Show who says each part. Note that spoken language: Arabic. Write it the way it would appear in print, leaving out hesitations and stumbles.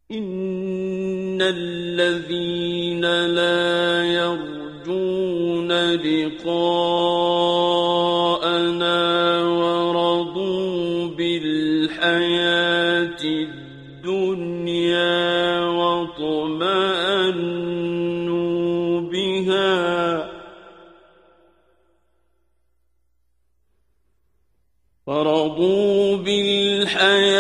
Speaker 1: إن الذين لا يرجون لقاءنا ورضوا بالحياة الدنيا واطمأنوا بها ورضوا بالحياة